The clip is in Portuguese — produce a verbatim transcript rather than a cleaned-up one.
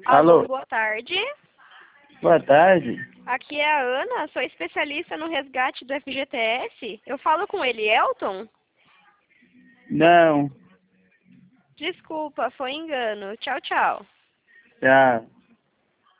Alô, Alô, boa tarde. boa tarde. Aqui é a Ana, sou especialista no resgate do F G T S. Eu falo com ele, Elton? Não, Desculpa, foi engano. Tchau, tchau. tá.